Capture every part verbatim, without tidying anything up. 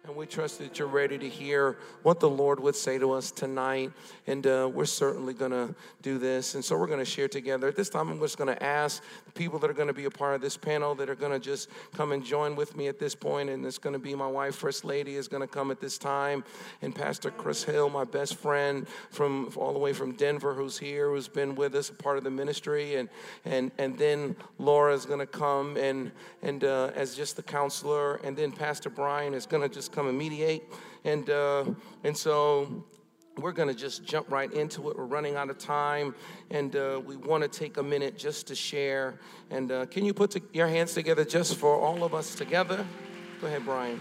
And we trust that you're ready to hear what the Lord would say to us tonight. And uh, we're certainly going to do this. And so we're going to share together. At this time, I'm just going to ask the people that are going to be a part of this panel that are going to just come and join with me at this point. And it's going to be my wife, First Lady, is going to come at this time. And Pastor Chris Hill, my best friend from all the way from Denver, who's here, who's been with us, a part of the ministry. And and and then Laura is going to come and, and uh, as just the counselor. And then Pastor Brian is going to just come and mediate, and uh, and so we're going to just jump right into it. We're running out of time, and uh, we want to take a minute just to share. And uh, can you put to, your hands together just for all of us together? Go ahead, Brian.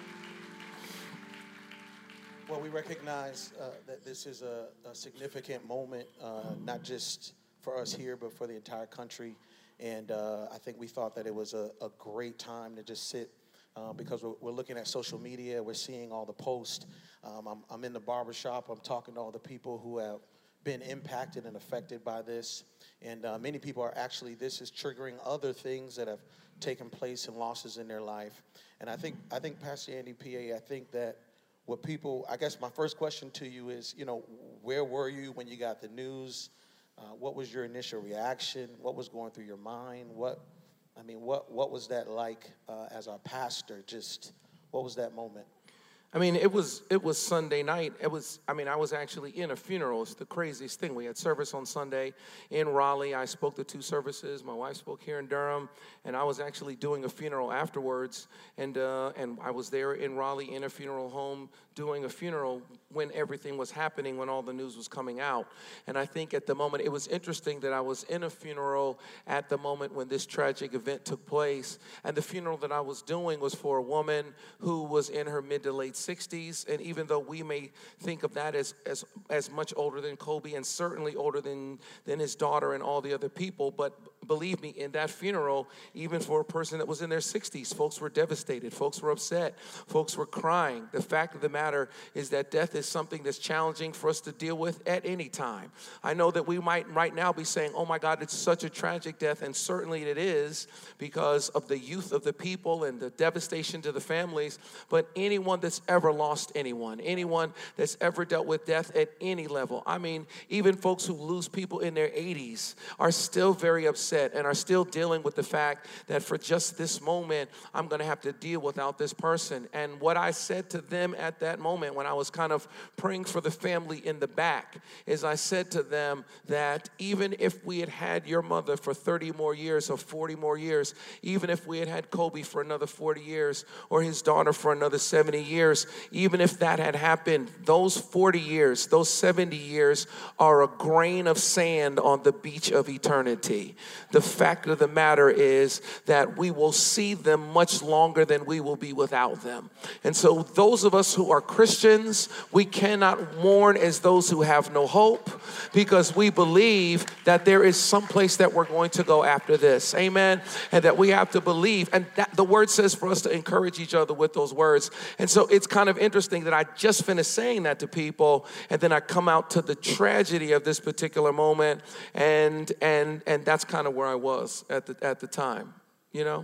Well, we recognize uh, that this is a, a significant moment, uh, not just for us here, but for the entire country. And uh, I think we thought that it was a, a great time to just sit. Uh, because we're, we're looking at social media, we're seeing all the posts. Um, I'm, I'm in the barbershop, I'm talking to all the people who have been impacted and affected by this. And uh, many people are actually, this is triggering other things that have taken place and losses in their life. And I think, I think Pastor Andy, P A, I think that what people, I guess my first question to you is, you know, where were you when you got the news? Uh, what was your initial reaction? What was going through your mind? What I mean, what, what was that like uh, as our pastor? Just what was that moment? I mean, it was it was Sunday night. It was, I mean, I was actually in a funeral. It's the craziest thing. We had service on Sunday in Raleigh. I spoke the two services. My wife spoke here in Durham, and I was actually doing a funeral afterwards. And uh, and I was there in Raleigh in a funeral home doing a funeral when everything was happening, when all the news was coming out. And I think at the moment, it was interesting that I was in a funeral at the moment when this tragic event took place. And the funeral that I was doing was for a woman who was in her mid to late sixties. And even though we may think of that as as, as much older than Kobe and certainly older than, than his daughter and all the other people, but believe me, in that funeral, even for a person that was in their sixties, folks were devastated. Folks were upset. Folks were crying. The fact of the matter is that death is something that's challenging for us to deal with at any time. I know that we might right now be saying, oh my God, it's such a tragic death, and certainly it is because of the youth of the people and the devastation to the families, but anyone that's ever lost anyone, anyone that's ever dealt with death at any level, I mean, even folks who lose people in their eighties are still very upset and are still dealing with the fact that for just this moment, I'm going to have to deal without this person. And what I said to them at that moment when I was kind of praying for the family in the back is I said to them that even if we had had your mother for thirty more years or forty more years, even if we had had Kobe for another forty years or his daughter for another seventy years, even if that had happened, those forty years, those seventy years are a grain of sand on the beach of eternity. The fact of the matter is that we will see them much longer than we will be without them. And so those of us who are Christians, we cannot mourn as those who have no hope because we believe that there is some place that we're going to go after this. Amen. And that we have to believe. And that the word says for us to encourage each other with those words. And so it's kind of interesting that I just finished saying that to people, and then I come out to the tragedy of this particular moment, and and and that's kind of where I was at the at the time, you know.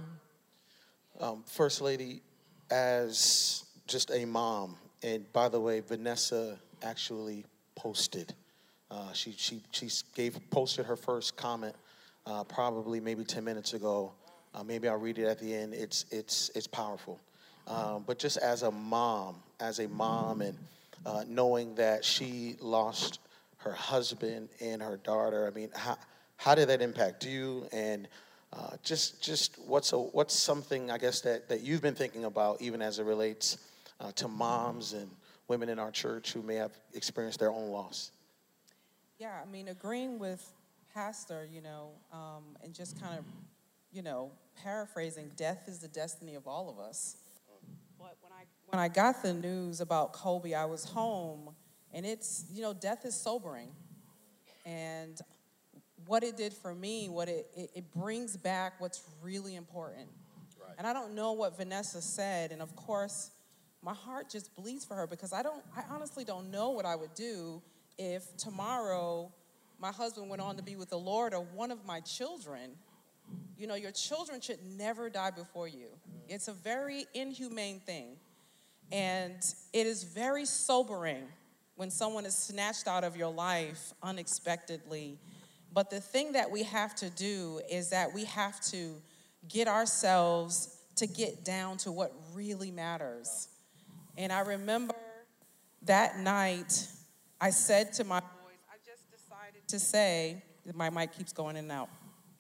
Um, First Lady, as just a mom, and by the way, Vanessa actually posted. Uh, she she she gave posted her first comment uh, probably maybe ten minutes ago. Uh, maybe I'll read it at the end. It's it's it's powerful. Um, but just as a mom, as a mom, and uh, knowing that she lost her husband and her daughter, I mean, how how did that impact you? And uh, just just what's a, what's something I guess that that you've been thinking about, even as it relates uh, to moms and women in our church who may have experienced their own loss? Yeah, I mean, agreeing with Pastor, you know, um, and just kind of, you know, paraphrasing, death is the destiny of all of us. But when I when I got the news about Kobe, I was home, and it's, you know, death is sobering. And what it did for me, what it, it, it brings back what's really important. Right. And I don't know what Vanessa said, and of course, my heart just bleeds for her because I don't, I honestly don't know what I would do if tomorrow my husband went on to be with the Lord, or one of my children. You know, your children should never die before you. It's a very inhumane thing. And it is very sobering when someone is snatched out of your life unexpectedly. But the thing that we have to do is that we have to get ourselves to get down to what really matters. And I remember that night, I said to my boys, I just decided to say, my mic keeps going in and out.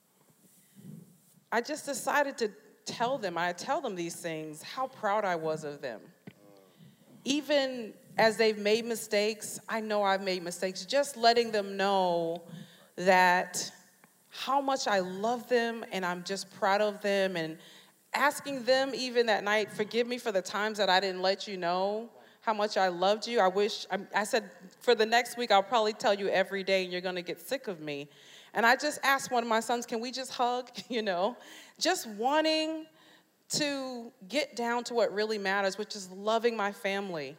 I just decided to tell them, I tell them these things, how proud I was of them. Even as they've made mistakes, I know I've made mistakes, just letting them know that how much I love them and I'm just proud of them, and asking them even that night, forgive me for the times that I didn't let you know how much I loved you. I wish, I, I said, for the next week, I'll probably tell you every day and you're gonna get sick of me. And I just asked one of my sons, can we just hug, you know? Just wanting to get down to what really matters, which is loving my family.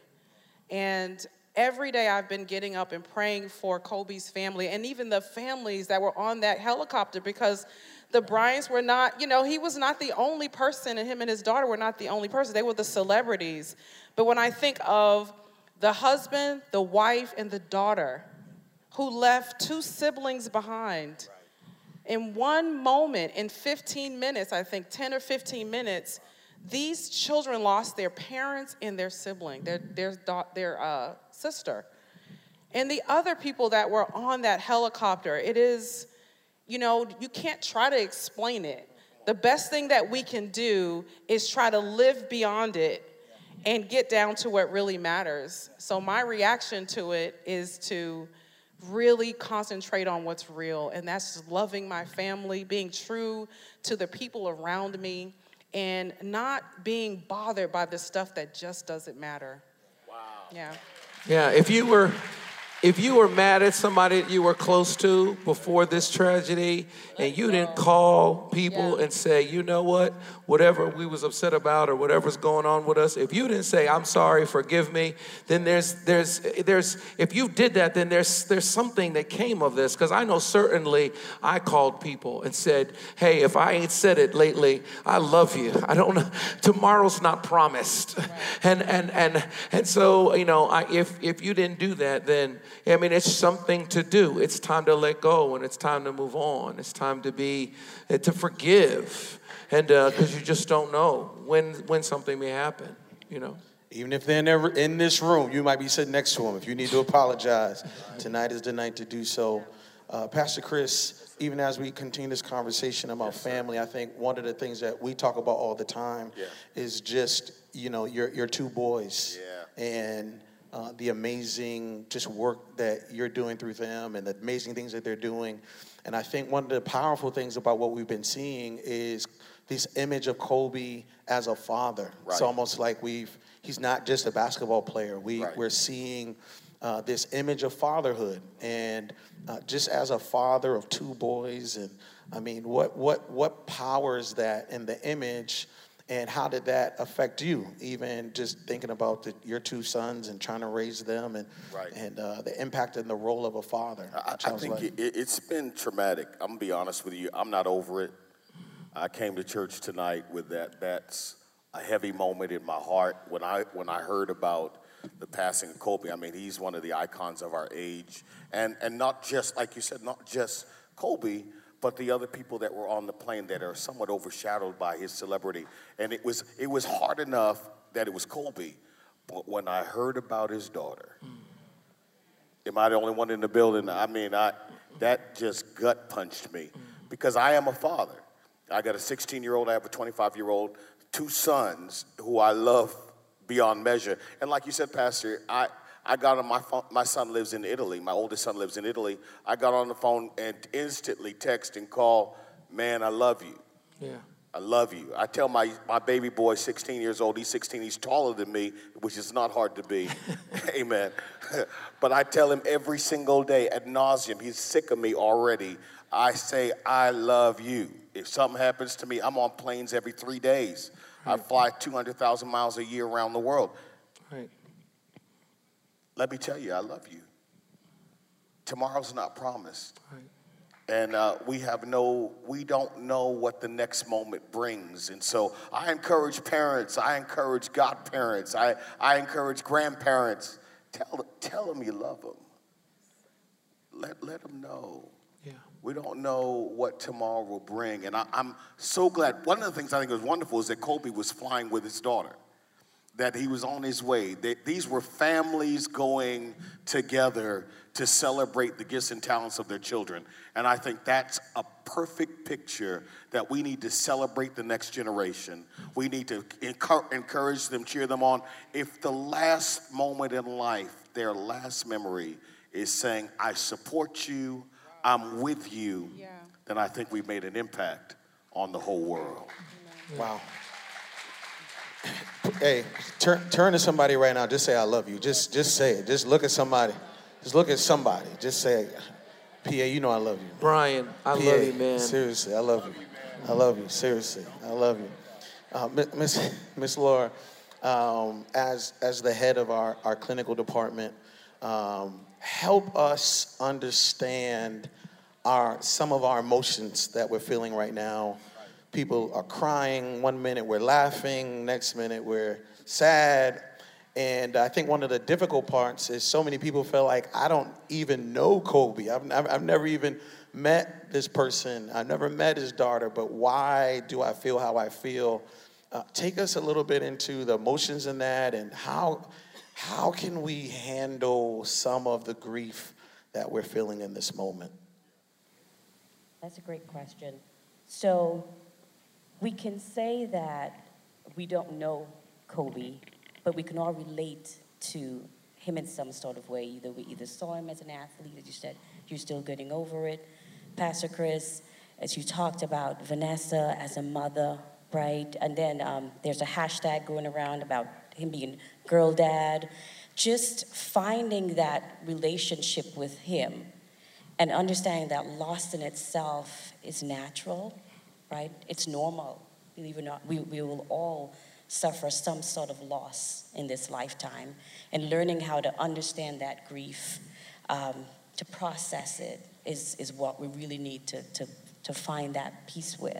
And every day I've been getting up and praying for Kobe's family and even the families that were on that helicopter, because the Bryants were not, you know, he was not the only person, and him and his daughter were not the only person. They were the celebrities. But when I think of the husband, the wife, and the daughter who left two siblings behind, in one moment, in fifteen minutes, I think ten or fifteen minutes, these children lost their parents and their sibling, their, their, their uh, sister. And the other people that were on that helicopter, it is, you know, you can't try to explain it. The best thing that we can do is try to live beyond it and get down to what really matters. So my reaction to it is to really concentrate on what's real, and that's just loving my family, being true to the people around me, and not being bothered by the stuff that just doesn't matter. Wow. Yeah. Yeah, if you were if you were mad at somebody that you were close to before this tragedy, and you didn't call people Yeah. and say, you know what, whatever we was upset about or whatever's going on with us, if you didn't say, I'm sorry, forgive me, then there's, there's, there's, if you did that, then there's, there's something that came of this. Because I know certainly I called people and said, hey, if I ain't said it lately, I love you. I don't know, tomorrow's not promised. Right. And, and, and, and so, you know, I, if, if you didn't do that, then, I mean, it's something to do. It's time to let go, and it's time to move on. It's time to be, to forgive, and because uh, you just don't know when when something may happen, you know. Even if they're never in this room, you might be sitting next to them. If you need to apologize, tonight is the night to do so. Uh, Pastor Chris, even as we continue this conversation about yes, family, I think one of the things that we talk about all the time yeah. is just, you know, your your two boys yeah. and uh, the amazing just work that you're doing through them and the amazing things that they're doing. And I think one of the powerful things about what we've been seeing is this image of Kobe as a father. Right. It's almost like we've, he's not just a basketball player. We, right. We're seeing uh, this image of fatherhood. And uh, just as a father of two boys, and I mean, what, what, what power is that in the image, and how did that affect you? Even just thinking about the, your two sons and trying to raise them, and, right. and uh, the impact and the role of a father. I, I think like. it, it's been traumatic. I'm gonna be honest with you. I'm not over it. I came to church tonight with that. That's a heavy moment in my heart when I when I heard about the passing of Kobe. I mean, he's one of the icons of our age, and and not just like you said, not just Kobe, but the other people that were on the plane that are somewhat overshadowed by his celebrity. And it was it was hard enough that it was Kobe, but when I heard about his daughter, mm. am I the only one in the building? I mean, I that just gut punched me mm. because I am a father. I got a sixteen-year-old, I have a twenty-five-year-old, two sons who I love beyond measure. And like you said, Pastor, I, I got on my phone, my son lives in Italy, my oldest son lives in Italy. I got on the phone and instantly text and call, man, I love you. Yeah. I love you. I tell my, my baby boy, sixteen years old, he's sixteen, he's taller than me, which is not hard to be. Amen. But I tell him every single day ad nauseum, he's sick of me already. I say, I love you. If something happens to me, I'm on planes every three days. Right. I fly two hundred thousand miles a year around the world. Right. Let me tell you, I love you. Tomorrow's not promised. Right. And uh, we have no, we don't know what the next moment brings. And so I encourage parents, I encourage godparents, I, I encourage grandparents, tell, tell them you love them. Let, let them know. Yeah. We don't know what tomorrow will bring. And I, I'm so glad. One of the things I think was wonderful is that Kobe was flying with his daughter, that he was on his way. They, these were families going together to celebrate the gifts and talents of their children. And I think that's a perfect picture that we need to celebrate the next generation. We need to encourage them, cheer them on. If the last moment in life, their last memory is saying, I support you, I'm with you, Yeah. then I think we've made an impact on the whole world. Wow. Hey, turn turn to somebody right now. Just say I love you. Just just say it. Just look at somebody. Just look at somebody. Just say, P A, you know I love you. Brian, I P A, love you, man. Seriously, I love you. I love you. Seriously, I love you. Uh, Miss Miss Laura, um, as as the head of our, our clinical department, um, help us understand our some of our emotions that we're feeling right now. People are crying. One minute we're laughing. Next minute we're sad. And I think one of the difficult parts is so many people feel like, I don't even know Kobe. I've, I've, I've never even met this person. I've never met his daughter, but why do I feel how I feel? Uh, take us a little bit into the emotions in that, and how, how can we handle some of the grief that we're feeling in this moment? That's a great question. So we can say that we don't know Kobe, but we can all relate to him in some sort of way. Either we either saw him as an athlete, as you said, you're still getting over it. Pastor Chris, as you talked about Vanessa as a mother, right? And then um, there's a hashtag going around about him being girl dad. Just finding that relationship with him and understanding that loss in itself is natural, right? It's normal. Believe it or not, we, we will all suffer some sort of loss in this lifetime, and learning how to understand that grief, um, to process it, is, is what we really need to, to, to find that peace with.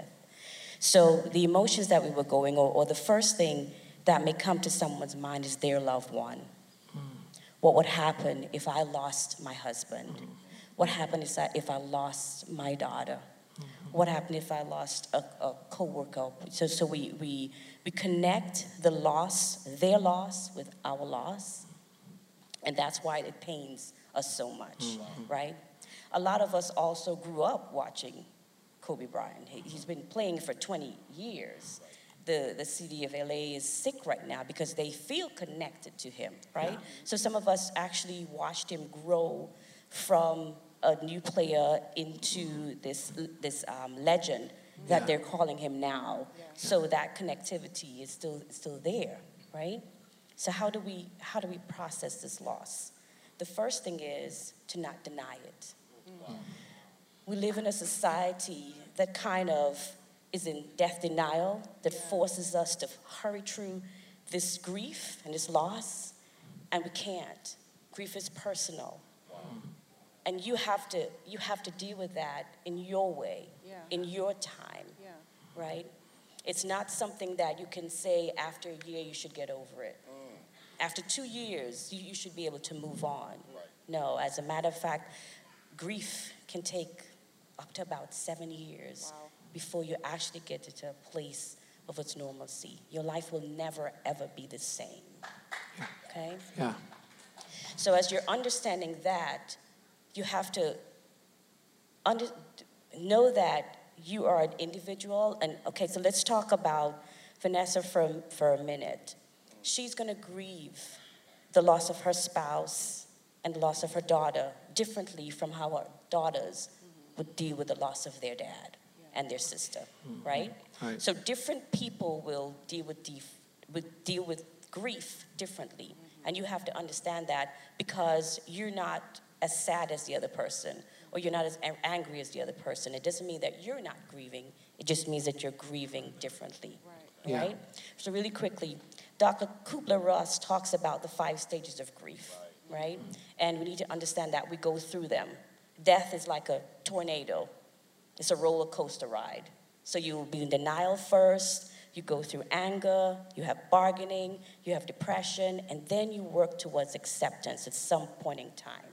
So the emotions that we were going, or, or the first thing that may come to someone's mind is their loved one. Mm. What would happen if I lost my husband? Mm. What happened if I lost my daughter? Mm-hmm. What happened if I lost a, a coworker? So, so we, we, we connect the loss, their loss, with our loss. And that's why it pains us so much, mm-hmm. right? A lot of us also grew up watching Kobe Bryant. He, he's been playing for twenty years. The, the city of L A is sick right now because they feel connected to him, right? Yeah. So some of us actually watched him grow from a new player into this this um, legend that yeah. they're calling him now. Yeah. So that connectivity is still still there, right? So how do we how do we process this loss? The first thing is to not deny it. Mm-hmm. We live in a society that kind of is in death denial, that yeah. forces us to hurry through this grief and this loss, and we can't. Grief is personal. Wow. And you have to you have to deal with that in your way, yeah. in your time, yeah. right? It's not something that you can say after a year you should get over it. Mm. After two years, you, you should be able to move on. Right. No, as a matter of fact, grief can take up to about seven years wow. before you actually get to a place of its normalcy. Your life will never, ever be the same, yeah. okay? Yeah. So as you're understanding that, you have to under, know that you are an individual. And okay, so let's talk about Vanessa for, for a minute. She's gonna grieve the loss of her spouse and the loss of her daughter differently from how her daughters mm-hmm. would deal with the loss of their dad yeah. and their sister, mm-hmm. right? right? So different people will deal with, def, with, deal with grief differently. Mm-hmm. And you have to understand that because you're not as sad as the other person, or you're not as angry as the other person. It doesn't mean that you're not grieving. It just means that you're grieving differently, right? Yeah. right? So really quickly, Doctor Kubler-Ross talks about the five stages of grief, right? right? And we need to understand that we go through them death is like a tornado. It's a roller coaster ride. So you will be in denial first, you go through anger, you have bargaining, you have depression, and then you work towards acceptance at some point in time.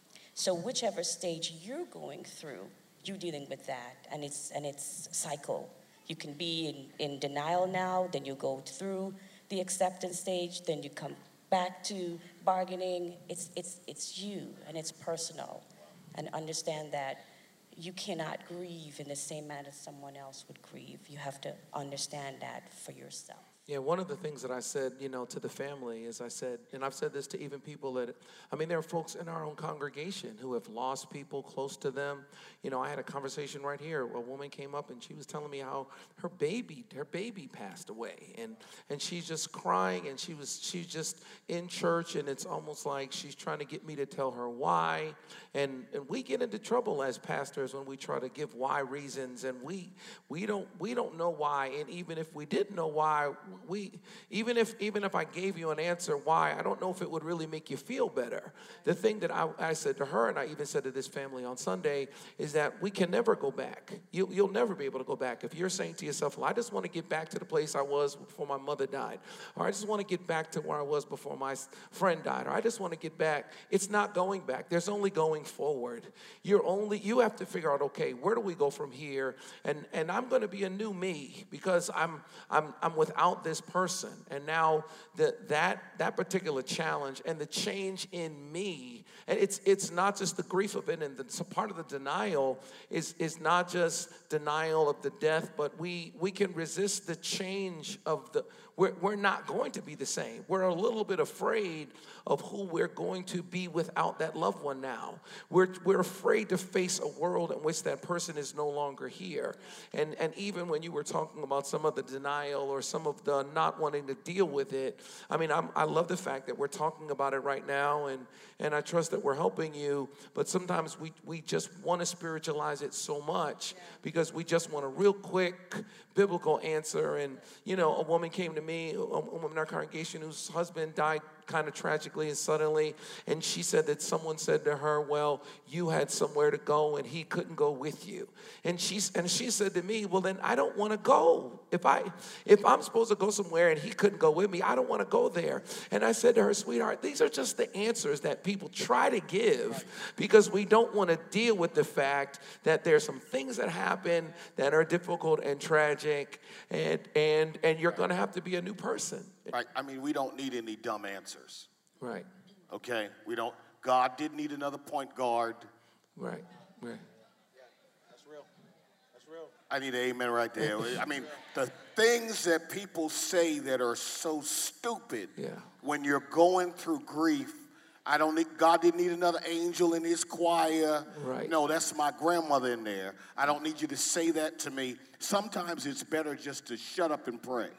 So whichever stage you're going through, you're dealing with that, and it's and it's cycle. You can be in, in denial now, then you go through the acceptance stage, then you come back to bargaining. It's it's it's you, and it's personal. And understand that you cannot grieve in the same manner someone else would grieve. You have to understand that for yourself. Yeah, one of the things that I said, you know, to the family is I said, and I've said this to even people that, I mean, there are folks in our own congregation who have lost people close to them. You know, I had a conversation right here. A woman came up and she was telling me how her baby, her baby passed away. And and she's just crying, and she was, she's just in church, and it's almost like she's trying to get me to tell her why. And and we get into trouble as pastors when we try to give why reasons, and we we don't we don't know why. And even if we did know why, we even if even if I gave you an answer why, I don't know if it would really make you feel better. The thing that I, I said to her, and I even said to this family on Sunday, is that we can never go back. You, you'll never be able to go back. If you're saying to yourself, well, I just want to get back to the place I was before my mother died, or I just want to get back to where I was before my friend died, or I just want to get back, it's not going back. There's only going forward. You're only, you have to figure out, okay, where do we go from here? And and I'm going to be a new me because I'm I'm I'm without this person. And now the, that that particular challenge and the change in me, and it's it's not just the grief of it, and the, so part of the denial is is not just denial of the death, but we we can resist the change of the, we're, we're not going to be the same. We're a little bit afraid of who we're going to be without that loved one now. We're we're afraid to face a world in which that person is no longer here. And and even when you were talking about some of the denial or some of the not wanting to deal with it, I mean, I'm, I love the fact that we're talking about it right now, and and I trust that we're helping you. But sometimes we we just want to spiritualize it so much because we just want a real quick biblical answer. And you know, a woman came to me, a woman in our congregation whose husband died kind of tragically and suddenly, and she said that someone said to her, well, you had somewhere to go and he couldn't go with you. And she and she said to me, well, then I don't want to go. If I if I'm supposed to go somewhere and he couldn't go with me, I don't want to go there. And I said to her, sweetheart, these are just the answers that people try to give because we don't want to deal with the fact that there's some things that happen that are difficult and tragic, and and and you're going to have to be a new person. Right. I mean, we don't need any dumb answers. Right. Okay? We don't. God didn't need another point guard. Right. Right. That's real. That's real. I need an amen right there. I mean, the things that people say that are so stupid Yeah. when you're going through grief. I don't need, God didn't need another angel in his choir. Right. No, that's my grandmother in there. I don't need you to say that to me. Sometimes it's better just to shut up and pray.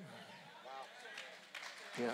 Yeah.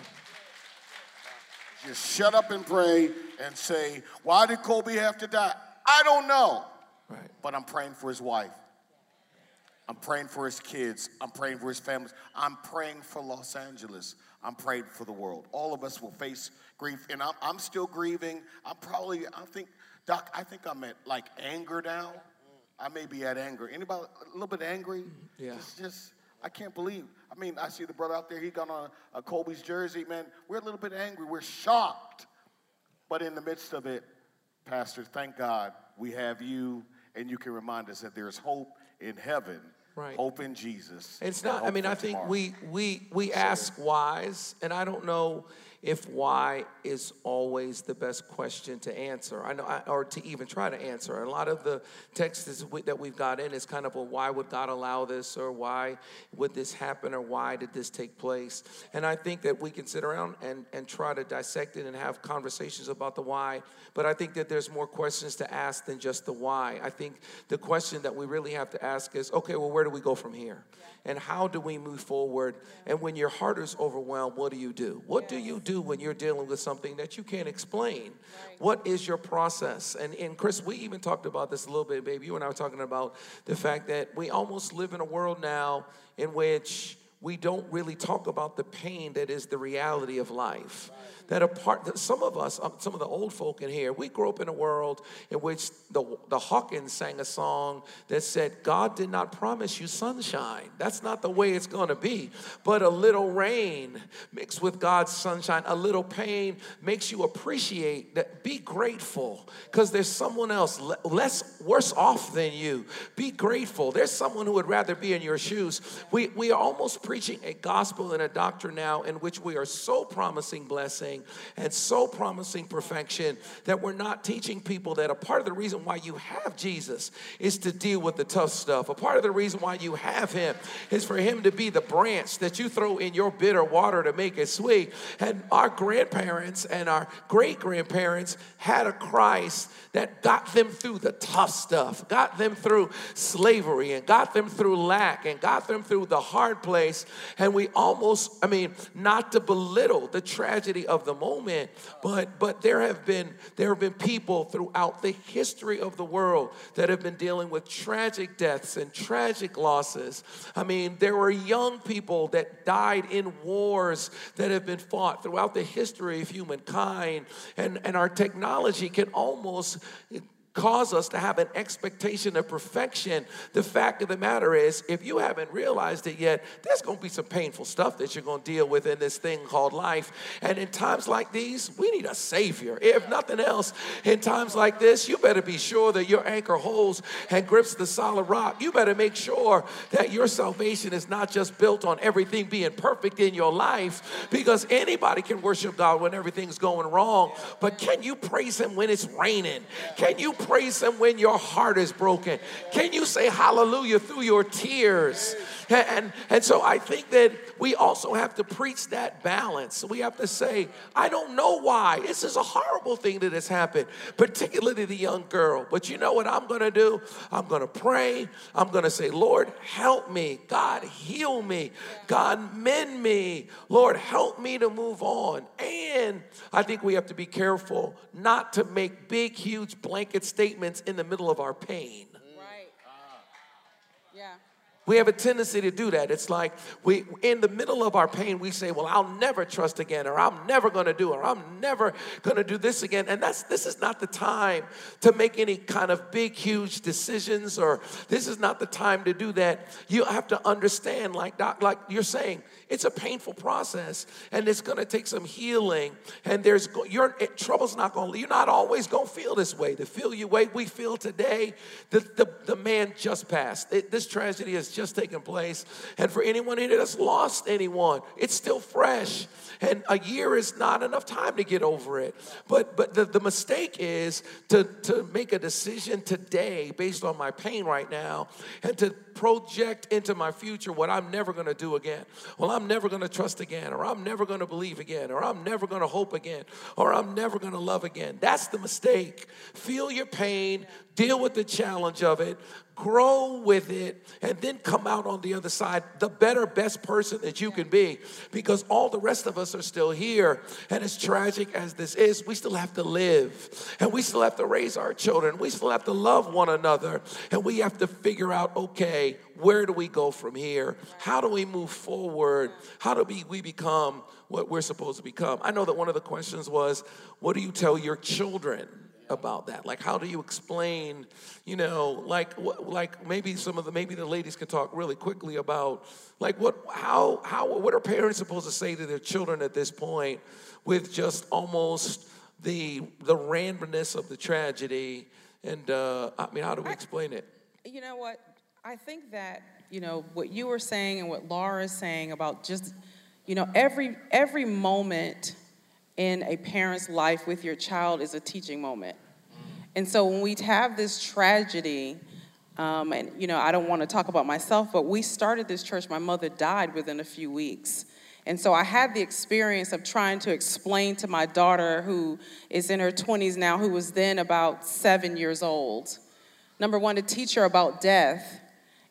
Just shut up and pray and say, why did Kobe have to die? I don't know. Right. But I'm praying for his wife. I'm praying for his kids. I'm praying for his families. I'm praying for Los Angeles. I'm praying for the world. All of us will face grief, and I'm, I'm still grieving. I'm probably, I think, Doc, I think I'm at like anger now. I may be at anger. Anybody a little bit angry? Yeah. Just, just I can't believe. I mean, I see the brother out there. He got on a, a Kobe's jersey. Man, we're a little bit angry. We're shocked. But in the midst of it, Pastor, thank God we have you, and you can remind us that there's hope in heaven, Right. hope in Jesus. It's and not, I hope mean, for I think tomorrow. we we we ask whys, and I don't know if why is always the best question to answer. I know, I, or to even try to answer. A lot of the texts that we've got in is kind of, well, why would God allow this, or why would this happen, or why did this take place? And I think that we can sit around and, and try to dissect it and have conversations about the why, but I think that there's more questions to ask than just the why. I think the question that we really have to ask is, okay, well, where do we go from here? And how do we move forward? And when your heart is overwhelmed, what do you do? What do you do when you're dealing with something that you can't explain? What is your process? And, and Chris, we even talked about this a little bit, baby. You and I were talking about the fact that we almost live in a world now in which we don't really talk about the pain that is the reality of life. That a part that some of us, um, some of the old folk in here, we grew up in a world in which the, the Hawkins sang a song that said, God did not promise you sunshine. That's not the way it's going to be. But a little rain mixed with God's sunshine, a little pain makes you appreciate that. Be grateful because there's someone else le- less worse off than you. Be grateful. There's someone who would rather be in your shoes. We, we are almost preaching a gospel and a doctrine now in which we are so promising blessing and so promising perfection that we're not teaching people that a part of the reason why you have Jesus is to deal with the tough stuff. A part of the reason why you have him is for him to be the branch that you throw in your bitter water to make it sweet. And our grandparents and our great-grandparents had a Christ that got them through the tough stuff, got them through slavery and got them through lack and got them through the hard place. And we almost, I mean, not to belittle the tragedy of the moment, but but there have been there have been people throughout the history of the world that have been dealing with tragic deaths and tragic losses. I mean, there were young people that died in wars that have been fought throughout the history of humankind, and, and our technology can almost cause us to have an expectation of perfection. The fact of the matter is, if you haven't realized it yet, there's going to be some painful stuff that you're going to deal with in this thing called life. And in times like these, we need a savior. If nothing else, in times like this, you better be sure that your anchor holds and grips the solid rock. You better make sure that your salvation is not just built on everything being perfect in your life, because anybody can worship God when everything's going wrong. But can you praise him when it's raining? Can you praise him when your heart is broken? Can you say hallelujah through your tears? And, and, and so I think that we also have to preach that balance. We have to say, I don't know why. This is a horrible thing that has happened, particularly the young girl. But you know what I'm going to do? I'm going to pray. I'm going to say, Lord, help me. God, heal me. God, mend me. Lord, help me to move on. And I think we have to be careful not to make big, huge blanket statements in the middle of our pain. Right. Yeah. We have a tendency to do that. It's like we, in the middle of our pain, we say, well, I'll never trust again, or I'm never going to do it, or I'm never going to do this again. And that's this is not the time to make any kind of big, huge decisions, or this is not the time to do that. You have to understand, like, doc, like you're saying, it's a painful process, and it's going to take some healing. And there's your it, trouble's not going to. You're not always going to feel this way. The feel you way we feel today. The the, the man just passed. It, this tragedy has just taken place, and for anyone in it that's lost anyone, it's still fresh. And a year is not enough time to get over it. But but the, the mistake is to to make a decision today based on my pain right now, and to project into my future what I'm never going to do again. Well, I'm never going to trust again, or I'm never going to believe again, or I'm never going to hope again, or I'm never going to love again. That's the mistake. Feel your pain, deal with the challenge of it, grow with it, and then come out on the other side the better, best person that you can be, because all the rest of us are still here. And as tragic as this is, we still have to live, and we still have to raise our children. We still have to love one another, and we have to figure out, okay, where do we go from here? How do we move forward? How do we, we become what we're supposed to become? I know that one of the questions was, what do you tell your children about that? Like, how do you explain, you know, like, what, like maybe some of the, maybe the ladies can talk really quickly about, like, what, how, how, what are parents supposed to say to their children at this point with just almost the, the randomness of the tragedy? And, uh, I mean, how do we explain it? You know what? I think that, you know, what you were saying and what Laura is saying about just, you know, every every moment in a parent's life with your child is a teaching moment. And so when we have this tragedy, um, and, you know, I don't want to talk about myself, but we started this church. My mother died within a few weeks. And so I had the experience of trying to explain to my daughter, who is in her twenties now, who was then about seven years old, number one, to teach her about death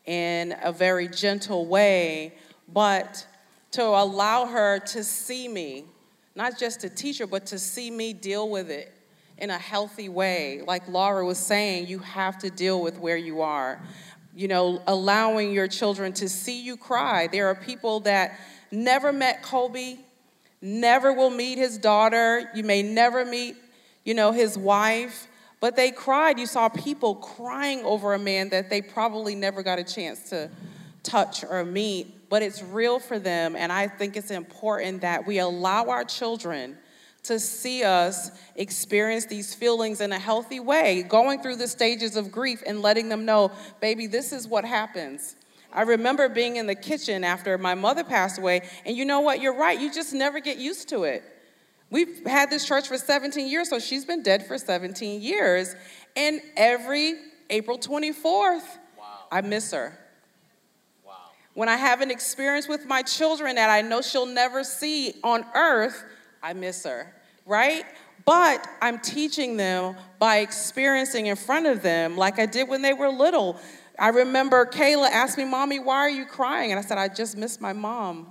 in a very gentle way, but to allow her to see me, not just to teach her, but to see me deal with it in a healthy way. Like Laura was saying, you have to deal with where you are. you know, allowing your children to see you cry. There are people that never met Kobe, never will meet his daughter. You may never meet, you know, his wife, but they cried. You saw people crying over a man that they probably never got a chance to touch or meet, but it's real for them. And I think it's important that we allow our children to see us experience these feelings in a healthy way, going through the stages of grief and letting them know, baby, this is what happens. I remember being in the kitchen after my mother passed away, and you know what? You're right. You just never get used to it. We've had this church for seventeen years, so she's been dead for seventeen years, and every April twenty-fourth, wow. I miss her. Wow. When I have an experience with my children that I know she'll never see on earth, I miss her, right? But I'm teaching them by experiencing in front of them like I did when they were little. I remember Kayla asked me, Mommy, why are you crying? And I said, I just miss my mom.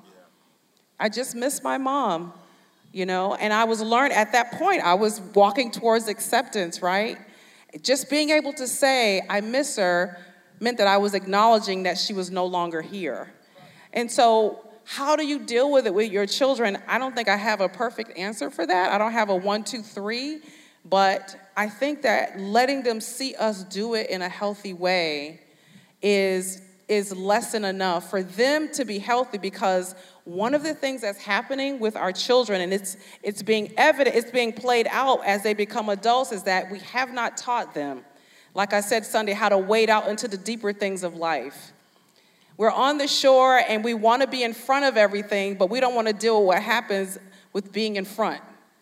I just miss my mom, you know? And I was learning, at that point, I was walking towards acceptance, right? Just being able to say, I miss her, meant that I was acknowledging that she was no longer here. And so how do you deal with it with your children? I don't think I have a perfect answer for that. I don't have a one, two, three, but I think that letting them see us do it in a healthy way is, is less than enough for them to be healthy, because one of the things that's happening with our children, and it's, it's being evident, it's being played out as they become adults, is that we have not taught them, like I said Sunday, how to wade out into the deeper things of life. We're on the shore and we want to be in front of everything, but we don't want to deal with what happens with being in front.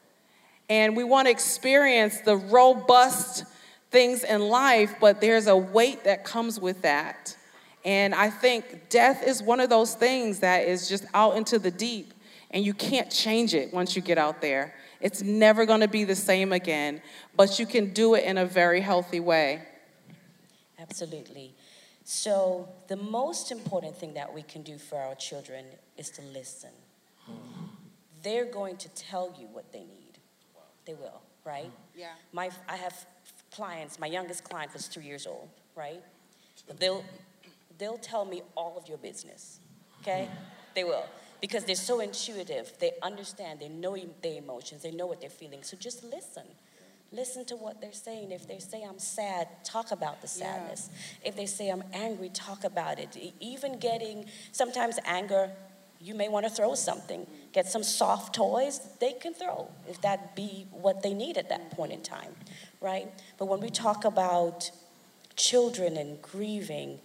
And we want to experience the robust things in life, but there's a weight that comes with that. And I think death is one of those things that is just out into the deep, and you can't change it once you get out there. It's never going to be the same again, but you can do it in a very healthy way. Absolutely. So the most important thing that we can do for our children is to listen. They're going to tell you what they need. They will, right? Yeah. My, I have clients, my youngest client was three years old, right? They'll, they'll tell me all of your business, okay? They will, because they're so intuitive. They understand, they know their emotions, they know what they're feeling. So just listen. Listen to what they're saying. If they say, I'm sad, talk about the sadness. Yeah. If they say, I'm angry, talk about it. Even getting, sometimes anger, you may want to throw something. Get some soft toys they can throw, if that be what they need at that point in time, right? But when we talk about children and grieving,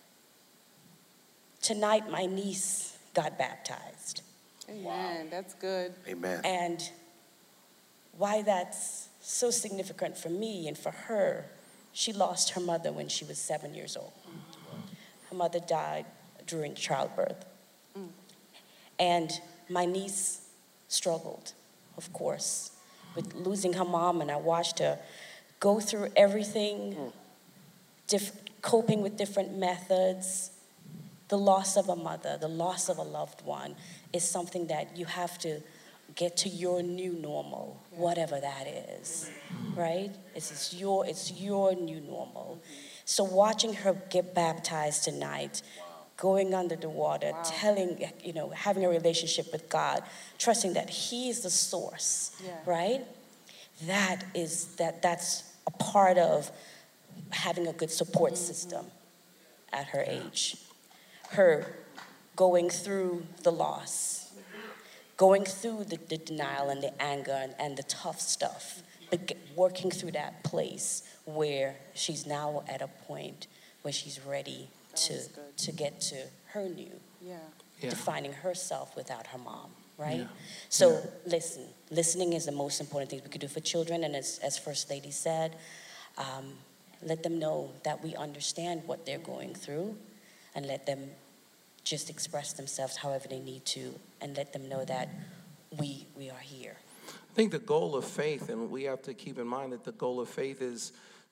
tonight my niece got baptized. Amen. Wow. That's good. Amen. And why that's so significant for me and for her, she lost her mother when she was seven years old. Her mother died during childbirth. Mm. And my niece struggled, of course, with losing her mom, and I watched her go through everything, mm. diff- coping with different methods. The loss of a mother, the loss of a loved one is something that you have to get to your new normal, whatever that is, right? It's, it's, your, it's your new normal. So watching her get baptized tonight, going under the water, wow. telling, you know, having a relationship with God, trusting that He is the source, yeah. right? That is, that, that's a part of having a good support mm-hmm. system at her age. Her going through the loss, going through the, the denial and the anger and, and the tough stuff, but get, working through that place where she's now at a point where she's ready to to get to her new, yeah. Yeah. defining herself without her mom, right? Yeah. So Yeah. listen, listening is the most important thing we could do for children, and as, as First Lady said, um, let them know that we understand what they're going through, and let them just express themselves however they need to, and let them know that we we are here. I think the goal of faith, and we have to keep in mind that the goal of faith is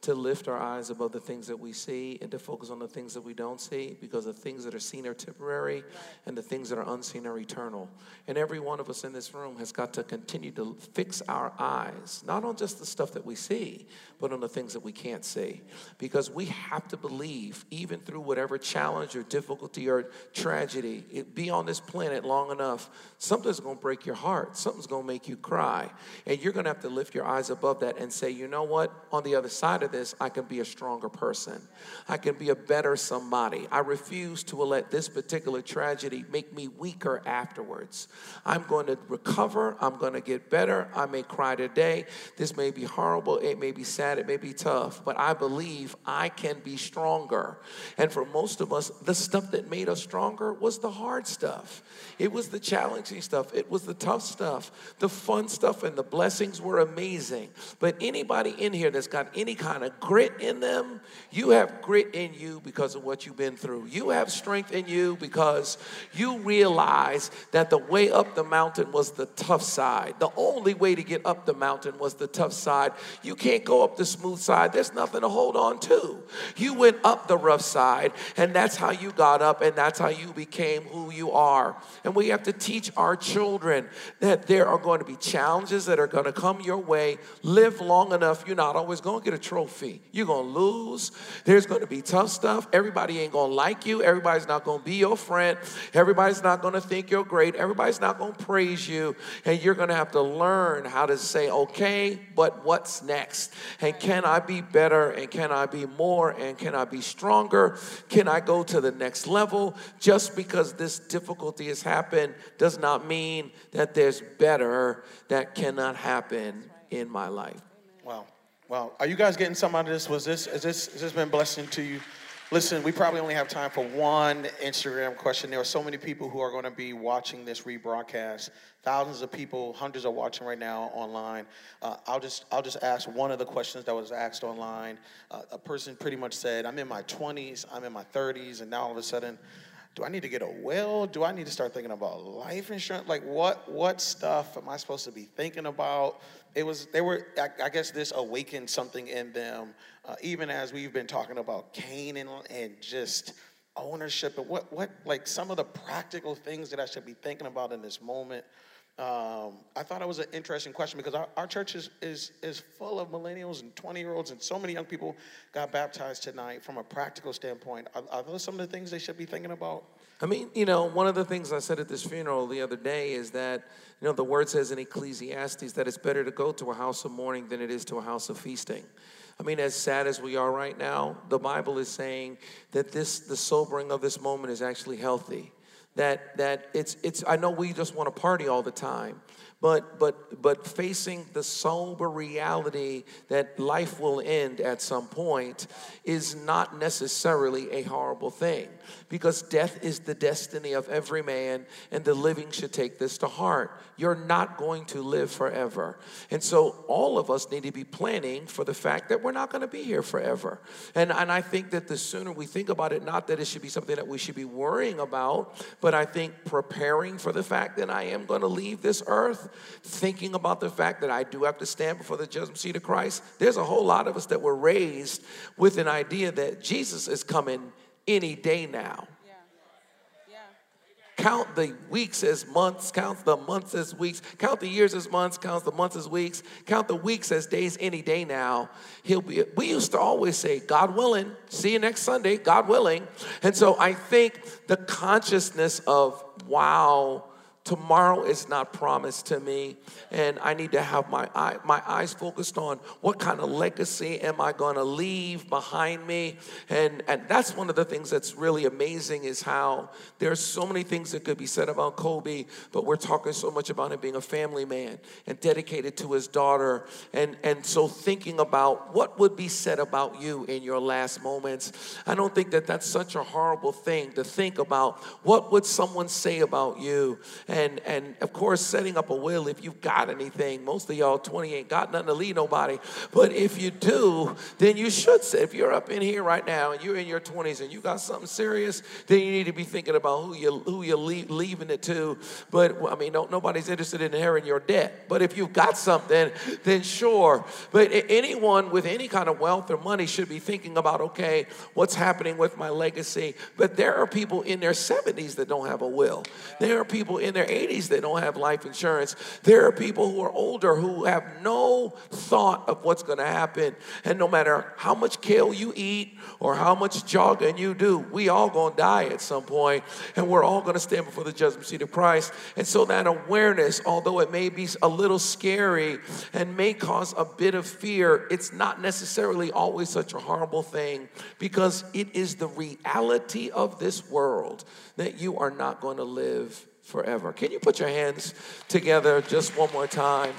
to lift our eyes above the things that we see and to focus on the things that we don't see, because the things that are seen are temporary, right, and the things that are unseen are eternal. And every one of us in this room has got to continue to fix our eyes, not on just the stuff that we see, but on the things that we can't see. Because we have to believe, even through whatever challenge or difficulty or tragedy, it be on this planet long enough, something's going to break your heart. Something's going to make you cry. And you're going to have to lift your eyes above that and say, you know what? On the other side of this, I can be a stronger person. I can be a better somebody. I refuse to let this particular tragedy make me weaker afterwards. I'm going to recover. I'm going to get better. I may cry today. This may be horrible. It may be sad. It may be tough. But I believe I can be stronger. And for most of us, the stuff that made us stronger was the hard stuff. It was the challenging stuff. It was the tough stuff. The fun stuff and the blessings were amazing. But anybody in here that's got any kind of grit in them, you have grit in you because of what you've been through. You have strength in you because you realize that the way up the mountain was the tough side. The only way to get up the mountain was the tough side. You can't go up the smooth side. There's nothing to hold on to. You went up the rough side, and that's how you got up, and that's how you became who you are. And we have to teach our children that there are going to be challenges that are going to come your way. Live long enough, you're not always going to get a trophy. You're going to lose. There's going to be tough stuff. Everybody ain't going to like you. Everybody's not going to be your friend. Everybody's not going to think you're great. Everybody's not going to praise you. And you're going to have to learn how to say, okay, but what's next? And can I be better? And can I be more? And can I be stronger? Can I go to the next level? Just because this difficulty has happened does not mean that there's better that cannot happen in my life. Wow. Wow. Are you guys getting something out of this? Was this, is this, has this been a blessing to you? Listen, we probably only have time for one Instagram question. There are so many people who are going to be watching this rebroadcast. Thousands of people, hundreds are watching right now online. Uh, I'll just I'll just ask one of the questions that was asked online. Uh, a person pretty much said, I'm in my twenties, I'm in my thirties, and now all of a sudden, do I need to get a will? Do I need to start thinking about life insurance? Like, what what stuff am I supposed to be thinking about? It was, they were, I, I guess this awakened something in them, uh, even as we've been talking about Canaan and just ownership and what, what, like some of the practical things that I should be thinking about in this moment. Um, I thought it was an interesting question because our, our church is, is, is full of millennials and twenty-year-olds, and so many young people got baptized tonight. From a practical standpoint, are, are those some of the things they should be thinking about? I mean, you know, one of the things I said at this funeral the other day is that, you know, the word says in Ecclesiastes that it's better to go to a house of mourning than it is to a house of feasting. I mean, as sad as we are right now, the Bible is saying that this, the sobering of this moment is actually healthy. That that it's it's. I know we just want to party all the time, but but but facing the sober reality that life will end at some point is not necessarily a horrible thing, because death is the destiny of every man, and the living should take this to heart. You're not going to live forever, and so all of us need to be planning for the fact that we're not going to be here forever. And and I think that the sooner we think about it, not that it should be something that we should be worrying about, but I think preparing for the fact that I am going to leave this earth, thinking about the fact that I do have to stand before the judgment seat of Christ. There's a whole lot of us that were raised with an idea that Jesus is coming any day now. Yeah. Yeah. Count the weeks as months, count the months as weeks, count the years as months, count the months as weeks, count the weeks as days any day now. He'll be, we used to always say, God willing, see you next Sunday, God willing. And so I think the consciousness of, wow, tomorrow is not promised to me, and I need to have my eye, my eyes focused on what kind of legacy am I going to leave behind me. And, and that's one of the things that's really amazing, is how there's so many things that could be said about Kobe, but we're talking so much about him being a family man and dedicated to his daughter. And, and so thinking about what would be said about you in your last moments, I don't think that that's such a horrible thing to think about. What would someone say about you? and, and of course, setting up a will if you've got anything. Most of y'all twenty ain't got nothing to leave nobody. But if you do, then you should say, if you're up in here right now and you're in your twenties and you got something serious, then you need to be thinking about who you who you're leave, leaving it to. But I mean, no, nobody's interested in inheriting your debt. But if you've got something, then sure. But anyone with any kind of wealth or money should be thinking about, okay, what's happening with my legacy? But there are people in their seventies that don't have a will. There are people in their eighties that don't have life insurance. There are people who are older who have no thought of what's going to happen. And no matter how much kale you eat or how much jogging you do, we all going to die at some point, and we're all going to stand before the judgment seat of Christ. And so that awareness, although it may be a little scary and may cause a bit of fear, it's not necessarily always such a horrible thing, because it is the reality of this world that you are not going to live forever. Can you put your hands together just one more time?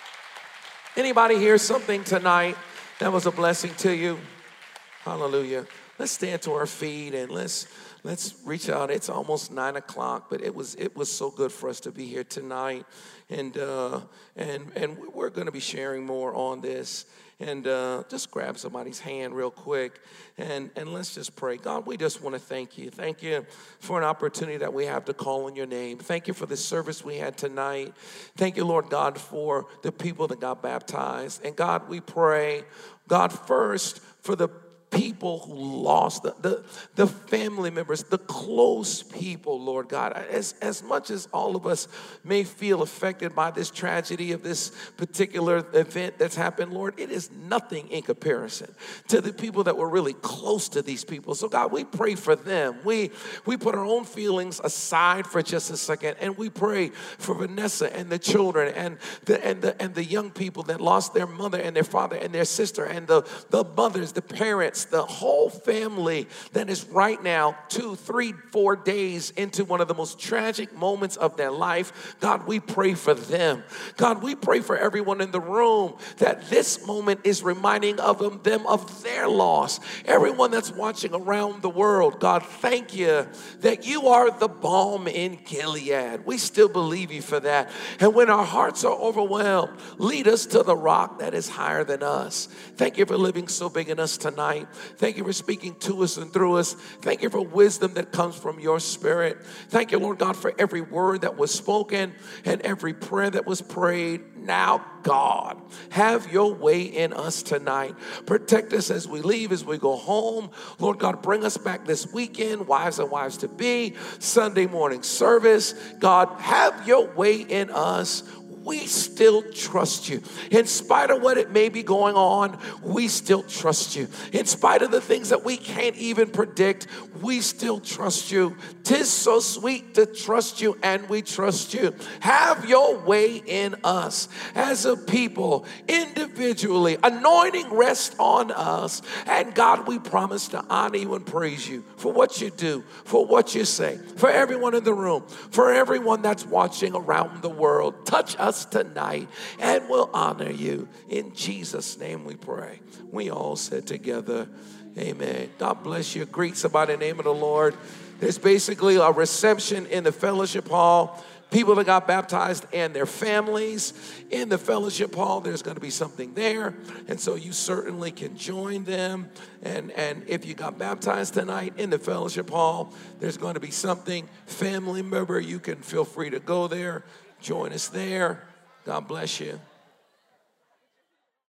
Anybody hear something tonight that was a blessing to you? Hallelujah. Let's stand to our feet and let's let's reach out. It's almost nine o'clock, but it was it was so good for us to be here tonight, and uh, and and we're going to be sharing more on this. And uh, just grab somebody's hand real quick, and, and let's just pray. God, we just want to thank you. Thank you for an opportunity that we have to call on your name. Thank you for the service we had tonight. Thank you, Lord God, for the people that got baptized. And God, we pray, God, first for the people who lost, the, the, the family members, the close people, Lord God. As, as much as all of us may feel affected by this tragedy of this particular event that's happened, Lord, it is nothing in comparison to the people that were really close to these people. So God, we pray for them. We, we put our own feelings aside for just a second, and we pray for Vanessa and the children and the, and the, and the young people that lost their mother and their father and their sister, and the, the mothers, the parents, the whole family that is right now two, three, four days into one of the most tragic moments of their life. God, we pray for them. God, we pray for everyone in the room that this moment is reminding of them, them of their loss. Everyone that's watching around the world, God, thank you that you are the balm in Gilead. We still believe you for that. And when our hearts are overwhelmed, lead us to the rock that is higher than us. Thank you for living so big in us tonight. Thank you for speaking to us and through us. Thank you for wisdom that comes from your spirit. Thank you, Lord God, for every word that was spoken and every prayer that was prayed. Now, God, have your way in us tonight. Protect us as we leave, as we go home. Lord God, bring us back this weekend, wives and wives to be, Sunday morning service. God, have your way in us. We still trust you. In spite of what it may be going on, we still trust you. In spite of the things that we can't even predict, we still trust you. 'Tis so sweet to trust you, and we trust you. Have your way in us as a people, individually. Anointing rest on us. And God, we promise to honor you and praise you for what you do, for what you say, for everyone in the room, for everyone that's watching around the world. Touch us tonight, and we'll honor you. In Jesus' name we pray. We all said together, amen. God bless you. Greet somebody in the name of the Lord. There's basically a reception in the fellowship hall. People that got baptized and their families in the fellowship hall. There's going to be something there, and so you certainly can join them. And, and if you got baptized tonight in the fellowship hall, there's going to be something. Family member, you can feel free to go there. Join us there. God bless you.